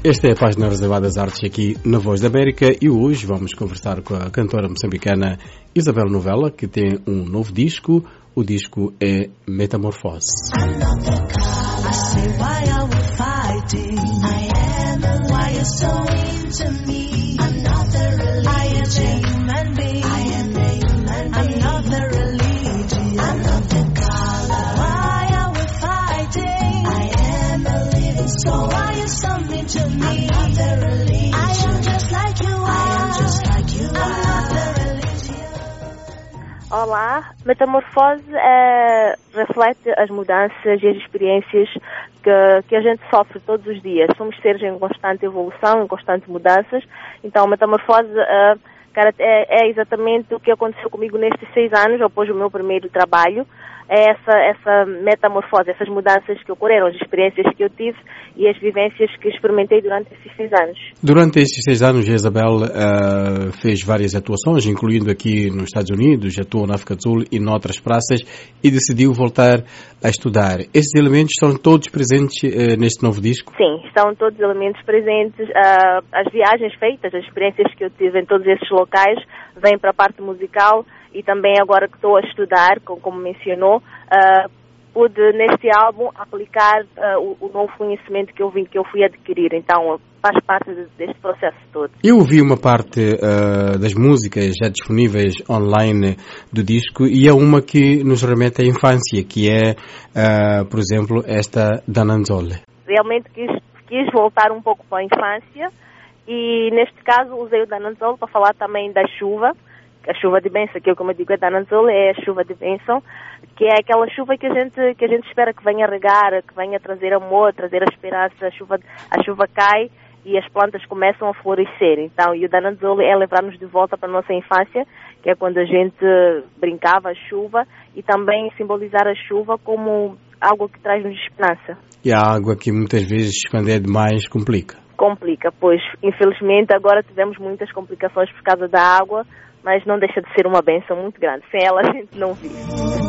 Esta é a página reservada das artes aqui na Voz da América e hoje vamos conversar com a cantora moçambicana Isabel Novella, que tem um novo disco. O disco é Metamorfose. Olá, Metamorfose reflete as mudanças e as experiências que a gente sofre todos os dias. Somos seres em constante evolução, em constante mudanças. Então, Metamorfose é exatamente o que aconteceu comigo nestes 6 anos, após o meu primeiro trabalho. É essa metamorfose, essas mudanças que ocorreram, as experiências que eu tive e as vivências que experimentei durante esses 6 anos. Durante estes 6 anos, a Isabel fez várias atuações, incluindo aqui nos Estados Unidos, atuou na África do Sul e noutras praças, e decidiu voltar a estudar. Esses elementos estão todos presentes neste novo disco? Sim, estão todos os elementos presentes. As viagens feitas, as experiências que eu tive em todos esses locais, vêm para a parte musical. E também agora que estou a estudar, como mencionou, pude neste álbum aplicar o novo conhecimento que eu fui adquirir. Então faz parte deste processo todo. Eu ouvi uma parte das músicas já disponíveis online do disco e é uma que nos remete à infância, que é, por exemplo, esta Dananzole. Realmente quis voltar um pouco para a infância e neste caso usei o Dananzole para falar também da chuva. A chuva de bênção, que eu, como eu digo, a Dananzole é a chuva de bênção, que é aquela chuva que a gente espera que venha regar, que venha trazer amor, trazer a esperança. A chuva cai e as plantas começam a florescer. Então, e o Dananzole é levar-nos de volta para a nossa infância, que é quando a gente brincava a chuva, e também simbolizar a chuva como algo que traz-nos esperança. E a água que muitas vezes, quando é demais, complica. Complica, pois infelizmente agora tivemos muitas complicações por causa da água, mas não deixa de ser uma bênção muito grande. Sem ela a gente não vive.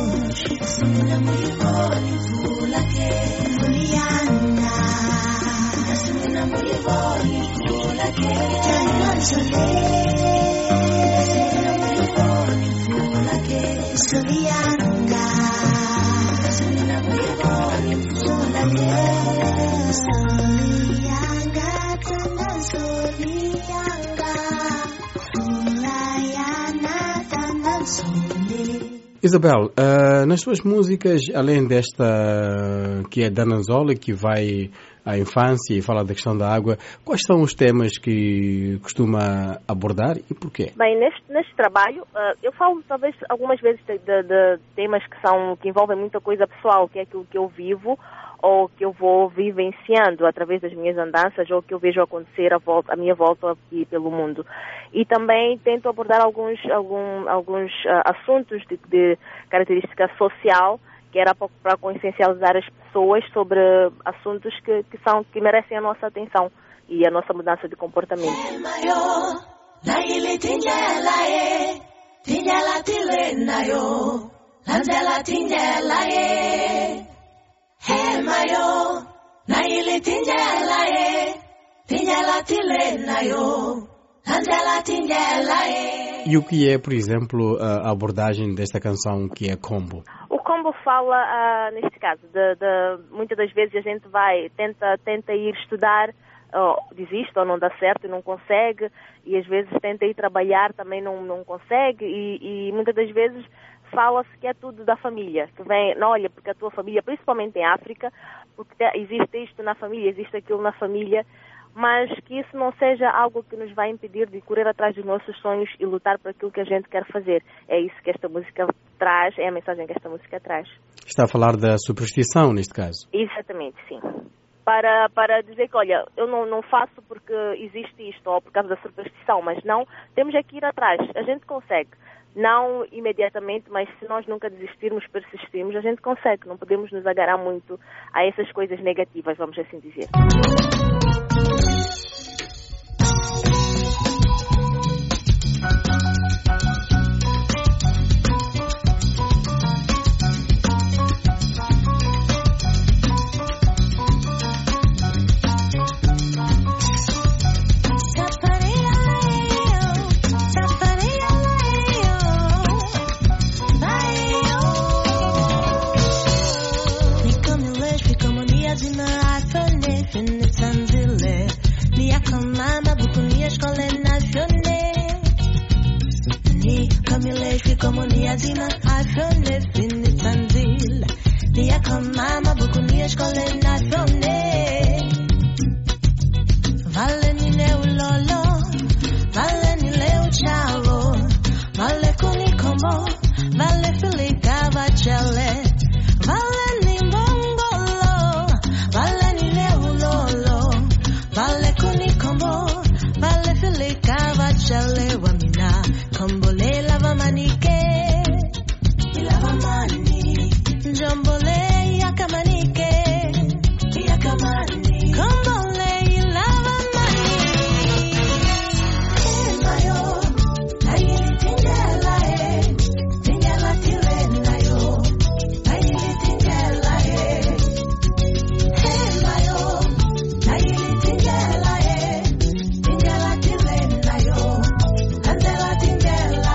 Isabel, nas suas músicas, além desta que é Dananzole, que vai à infância e fala da questão da água, quais são os temas que costuma abordar e porquê? Bem, neste trabalho, eu falo talvez algumas vezes de temas que envolvem muita coisa pessoal, que é aquilo que eu vivo ou que eu vou vivenciando através das minhas andanças ou que eu vejo acontecer à minha volta aqui pelo mundo. E também tento abordar alguns assuntos de característica social, que era para consciencializar as pessoas sobre assuntos que merecem a nossa atenção e a nossa mudança de comportamento. E o que é, por exemplo, a abordagem desta canção que é Combo? O Combo fala, neste caso, muitas das vezes a gente tenta ir estudar, desiste ou não dá certo e não consegue, e às vezes tenta ir trabalhar, também não consegue, e muitas das vezes fala-se que é tudo da família, que vem, não, olha, porque a tua família, principalmente em África, porque existe isto na família, existe aquilo na família, mas que isso não seja algo que nos vai impedir de correr atrás dos nossos sonhos e lutar por aquilo que a gente quer fazer. É isso que esta música traz, é a mensagem que esta música traz. Está a falar da superstição, neste caso? Exatamente, sim. Para dizer que, olha, eu não faço porque existe isto, ou por causa da superstição, mas não, temos é que ir atrás, a gente consegue. Não imediatamente, mas se nós nunca desistirmos, persistirmos, a gente consegue. Não podemos nos agarrar muito a essas coisas negativas, vamos assim dizer. Kadima afone fini tanzil Nia kama bukunia shkole nafone Vale ni leo lolo Vale ni leo chavo Vale kuni kombo Vale filika vachele Vale ni mongolo Vale ni leo lolo Vale kuni kombo Vale filika vachele Wamina kombole lava manike Lava mani Jombole yakamanike Yakamani Kombole lava mani Mayo Ayili tingela Tingela tirena yo Ayili tingela Mayo Ayili tingela Tingela tirena yo Andela tingela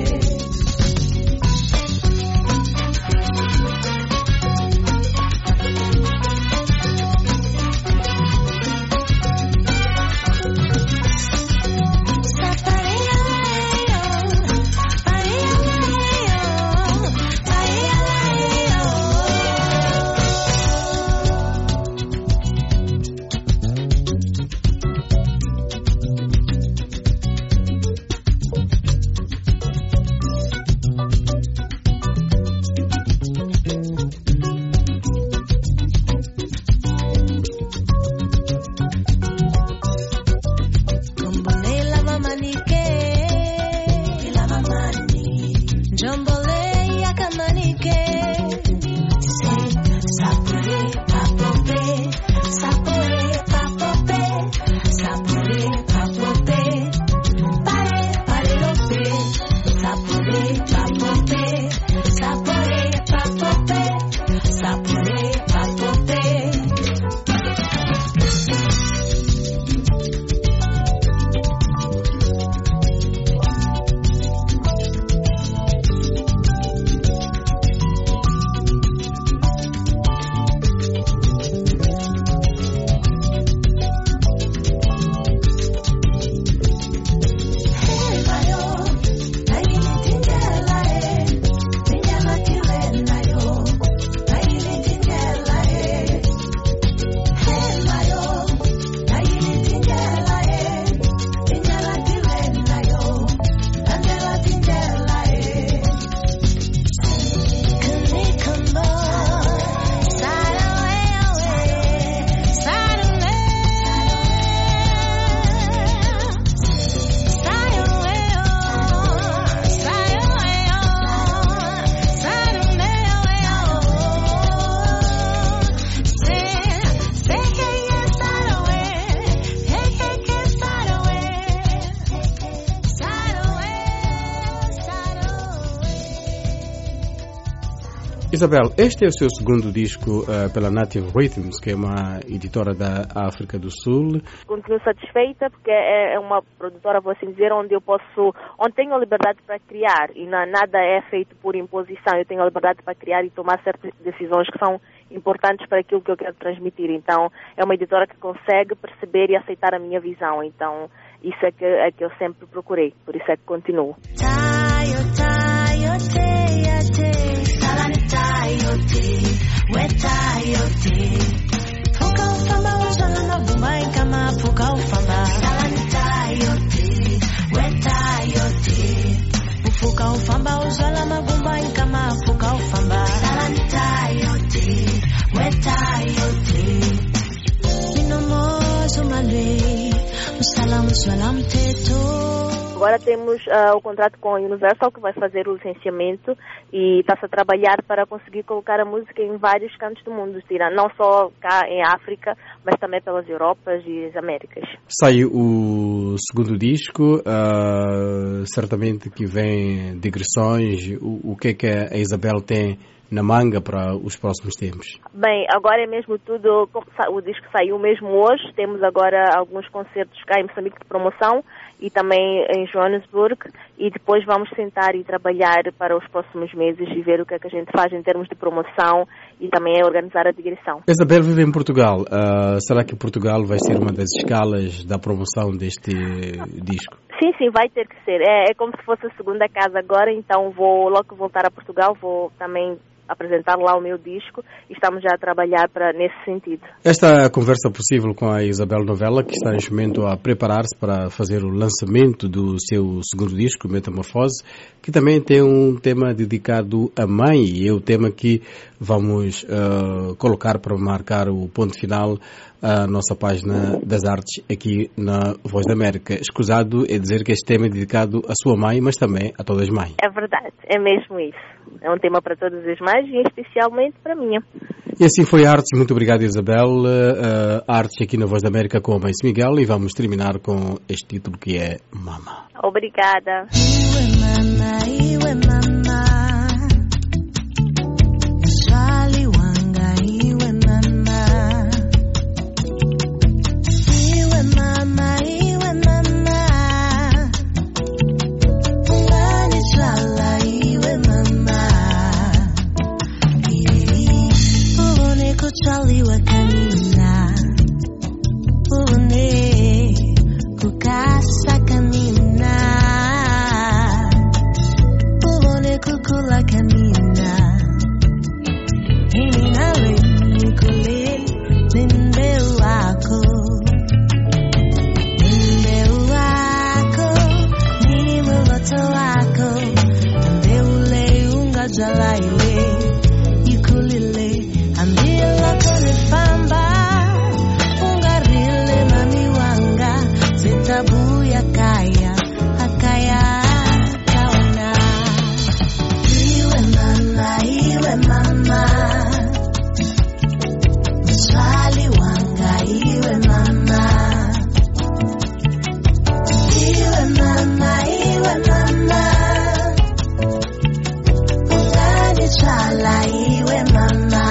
Isabel, este é o seu segundo disco pela Native Rhythms, que é uma editora da África do Sul. Continuo satisfeita porque é uma produtora, vou assim dizer, onde tenho a liberdade para criar e nada é feito por imposição. Eu tenho a liberdade para criar e tomar certas decisões que são importantes para aquilo que eu quero transmitir. Então, é uma editora que consegue perceber e aceitar a minha visão. Então, isso é que eu sempre procurei, por isso é que continuo. Agora temos o contrato com a Universal, que vai fazer o licenciamento e está-se a trabalhar para conseguir colocar a música em vários cantos do mundo, não só cá em África, mas também pelas Europas e as Américas. Sai o segundo disco, certamente que vem digressões. O que é que a Isabel tem na manga para os próximos tempos? Bem, agora é mesmo tudo, o disco saiu mesmo hoje, temos agora alguns concertos cá em Moçambique de promoção e também em Johannesburg, e depois vamos sentar e trabalhar para os próximos meses e ver o que é que a gente faz em termos de promoção e também organizar a digressão. Isabel vive em Portugal. Será que Portugal vai ser uma das escalas da promoção deste disco? Sim, vai ter que ser. É como se fosse a segunda casa agora, então vou logo que voltar a Portugal, vou também apresentar lá o meu disco e estamos já a trabalhar nesse sentido. Esta conversa possível com a Isabel Novella, que está neste momento a preparar-se para fazer o lançamento do seu segundo disco, Metamorfose, que também tem um tema dedicado à mãe, e é o tema que vamos colocar para marcar o ponto final a nossa página das artes aqui na Voz da América. Escusado é dizer que este tema é dedicado à sua mãe, mas também a todas as mães. É verdade, é mesmo isso. É um tema para todas as mães e especialmente para mim. E assim foi Artes. Muito obrigado, Isabel. Artes aqui na Voz da América com a Mãe Miguel, e vamos terminar com este título que é Mama. Obrigada. Iwe mama, swali wanga iwe mama, iwe mama, ngani swala iwe mama, ubone kuchali wakamina, ubone kukasa kamina, ubone kukula kamina, iminale nikule nimbe wako, ni muloto wako, ambe ule unga jala ile, ikulile, ambila kone famba, ungarile mami wanga, zitabu ya kaya, akaya kawana. Iwe mama, swali wanga iwe mama, ungani swala iwe mama.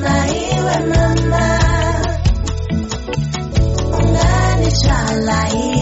Like